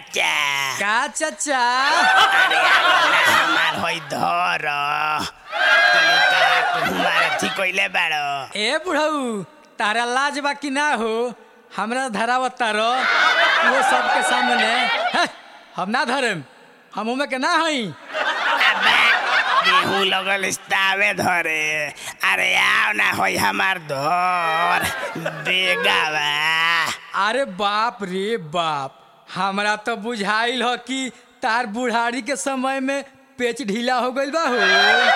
बच्चा का चाचा अरे हमार होई धर तुम्हारा ठीक कइले बाड़ो ए बुढ़ऊ तारा लाज बा कि ना हो हमरा धरावत तारो वो सबके सामने है, हम ना धरेम हम उमे के ना हई गेहूं लगल इस्तावे धरे अरे आओ ना होई हमार धर बेगावा अरे बाप रे बाप हमरा तो बुझाइल हो कि तार बुढ़ारी के समय में पेच ढीला हो गइल बा हो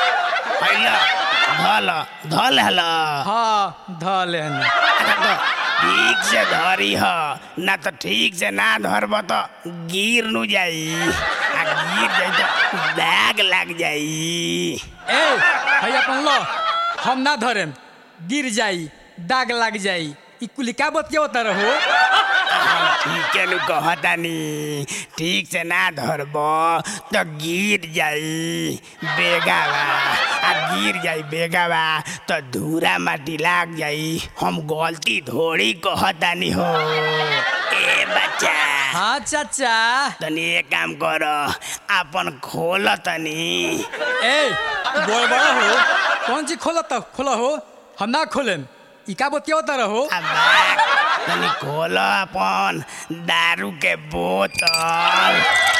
हैला धल हला हाँ धल ठीक से धरी ह ना तो ठीक से ना धरब तो गिर नु जाई आ गिर जाई तो दाग लग जाई ए भैया अपन लो हम ना धरेम गिर जाई दाग लग जाई ई कुली का बतियावत रहो ठीक है नु कहतानी ठीक से ना धरब तो गिर जाई बेगावा आ गिर जाई बेगावा तो धूरा माटी लाग जाई हम गलती थोड़ी कहतानी हो ए बच्चा हाँ चाचा तनी एक काम कर अपन खोल तनी ए बोल बड़ा हो कौन चीज खोला हो हम ना खोलेम ई का बतियावत रहो तनी खोल अपन दारू के बोतल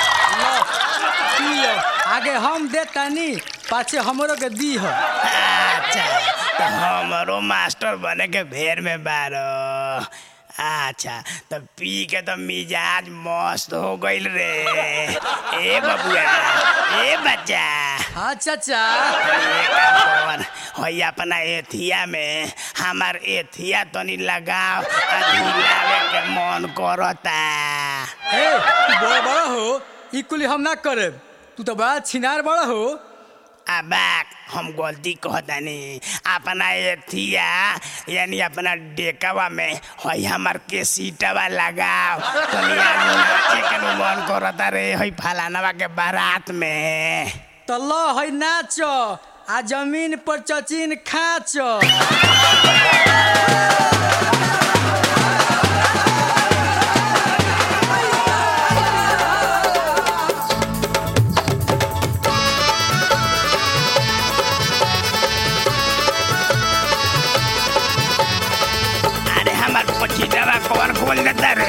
पियो आगे हम दे तानी पाछे हमरो के दी हो अच्छा तो हमरो मास्टर बने के भेर में बारो अच्छा तो पी के तो मिजाज मस्त हो गइल रे ए बबुआ ए बच्चा हाँ चाचा होई अपना एथिया में हमार एथिया तनी लगाओ आ झिलावे के मन करता ए तू बड़ा हो ई कुली हम ना करे तू तो बड़ा छिनार बड़ा हो अबाक हम गलती कहतानी अपना एथिया यानी अपना डेकावा में होई हमार के सीटवा लगाओ तनी नाचे के मन करता रे होई फलानवा के बारात में तो लो है नाचो आ जमीन पर चचिन खाचो अरे हमार पछिटवा कौन खोल देता रे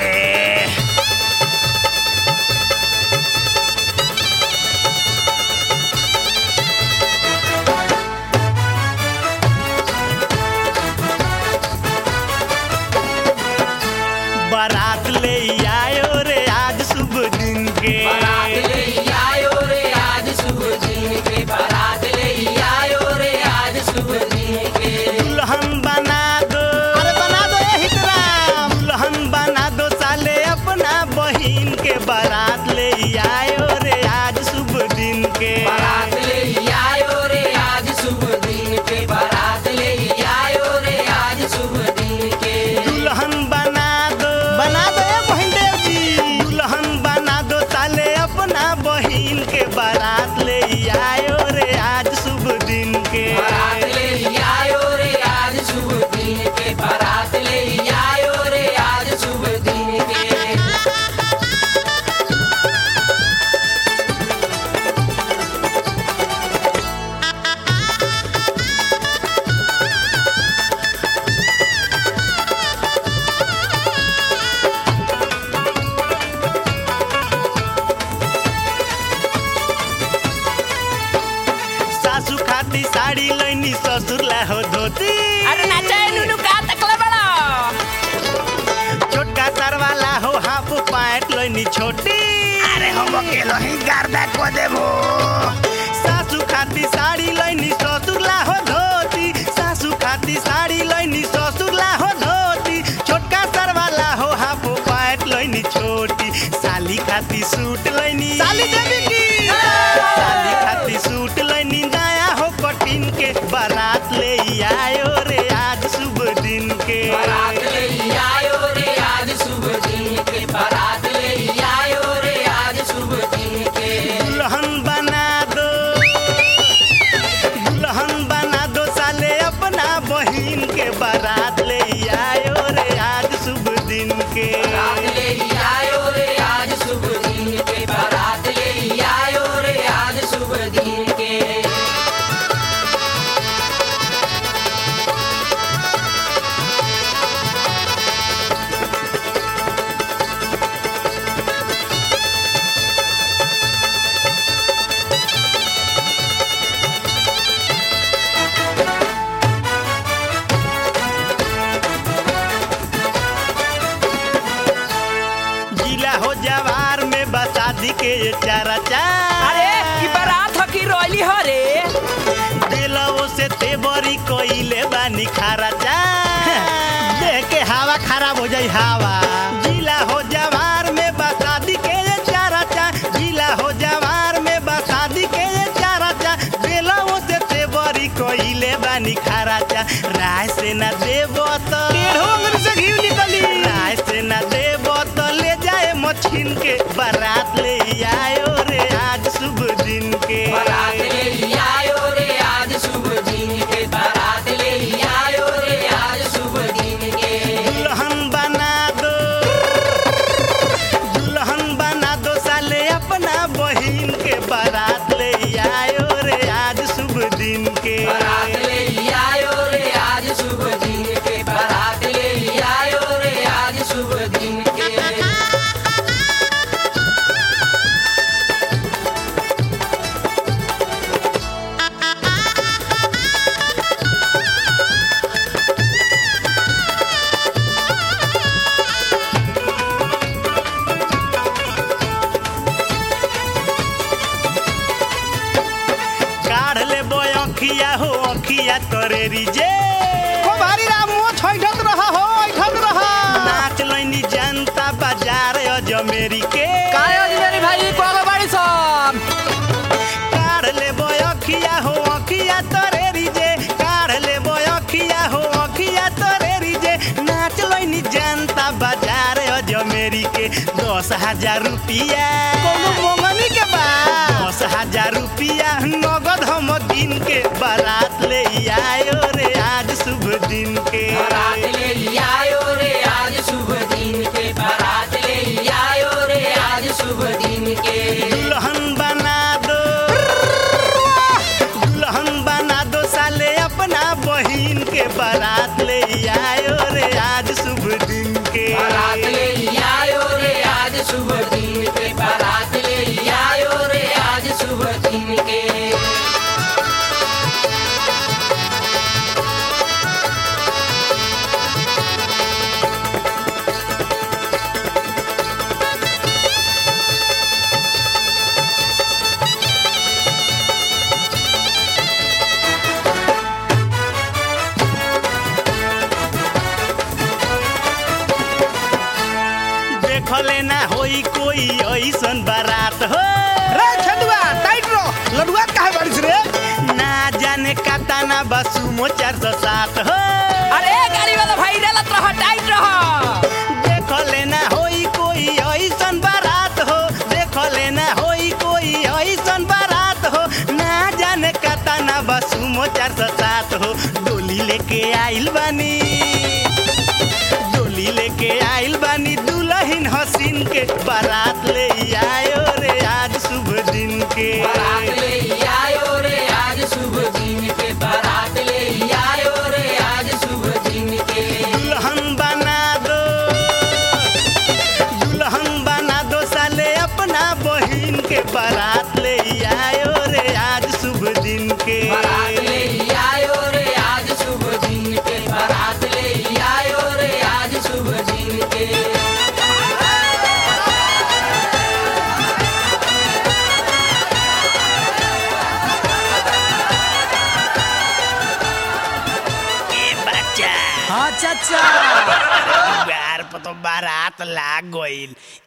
बारात ले आयो रे आज शुभ दिन के बारात ले आयो रे आज शुभ दिन के बारात ले आयो रे आज शुभ दिन के दुल्हन बना दो अरे बना दो यही तरह दुल्हन बना दो साले अपना बहिन के बारात ले आयो रे आज शुभ दिन के बारात ले आयो रे आज शुभ दिन के बारात ले आयो रे आज शुभ दिन के दुल्हन बना दो ये बहिन देव जी दुल्हन बना दो साले अपना बहिन के बारात ले आयो रे आज शुभ दिन के बारात ले आयो रे आज शुभ दिन के बारात ले आयो रे आज शुभ दिन के सासू खाती साड़ी लैनी ससुर ला हो धोती अरे नाचे नुनु का तकले बड़ा छोटका सरवाला हो हाफ पैंट लैनी छोटी अरे हम अकेलो ही गर्दा को देबो सासू खाती साड़ी लैनी ससुर ला हो धोती सासू खाती साड़ी लैनी ससुर ला हो धोती छोटका सरवाला हो हाफ पैंट लैनी छोटी साली खाती सूट लैनी साली देवी की साली खाती सूट लैनी नया हो कटिन के बारात ले आयो रे आज शुभ दिन के बारात ले आयो रे आज शुभ दिन के बारात ले आयो रे आज शुभ दिन के दुल्हन बना दो साले अपना बहिन के बारात ले आयो रे आज शुभ दिन के बारात ले आयो रे आज शुभ दिन हवा जिला हो जवार में बसादी के ये चाराचा जिला हो जवार में बसादी के ये चाराचा बेलवो से बड़ी कोइले बानी खराचा राय से न देबो तो टेढ़ो अंगुरी से घी निकली राय से न देबो तो ले जाए मछिन के बारात ले आयो रे आज शुभ दिन के बारात ले आयो रे आज शुभ दिन के बारात ले आयो रे आज शुभ दिन के दुल्हन बना दो साले अपना बहिन के बारात ले आयो रे आज शुभ दिन के बारात ले आयो रे आज शुभ दिन के बारात ले आयो रे आज शुभ दिन के काढ़ ले बोय अखिया हो अखिया तोरे रिजे को भारी राम मो छैठत रहा हो ऐठत रहा नाच लैनी जनता बाजार अजमेरी के काय मेरी भाई कोगो बाड़ी सब काढ़ ले बोय अखिया हो अखिया तोरे रिजे काढ़ ले बोय अखिया हो अखिया तोरे रिजे नाच लैनी जनता बाजार अजमेरी के 10,000 रुपया कोनो मोंगनी के बा 10,000 रुपया नगद हम दिन के बारात ले आयो रे आज शुभ दिन के बारात ले आयो रे आज शुभ दिन के बारात ले आयो रे आज शुभ दिन के दुल्हन बना दो साले अपना बहिन के बारात ले आयो रे आज शुभ दिन के बारात ले आयो रे आज शुभ दिन के बारात ले आयो रे आज शुभ दिन के देखले ना होई कोई ऐसन बारात हो रे छदुआ टाइट रो लडुआ काहे बारिश रे ना जाने काताना बसुमो 407 हो अरे गाड़ी वाला भाई रेलत रहा टाइट रहा देखले ना होई कोई ऐसन बारात हो देखले ना होई कोई ऐसन बारात हो ना जाने काताना बसुमो 407 हो डोली लेके आइल बानी दुल्हन हसीन के बारात ले आयो रे आज शुभ दिन के बारात ले आयो रे आज शुभ दिन के बारात ले आयो रे आज शुभ दिन के दुल्हन बना दो साले अपना बहिन के बारात ले आयो रे आज शुभ दिन के बारात ले आयो रे आज शुभ दिन के बारात ले आयो रे आज शुभ दिन के बच्चा हाँ चाचा दुआर पर तो बारात लाग गइल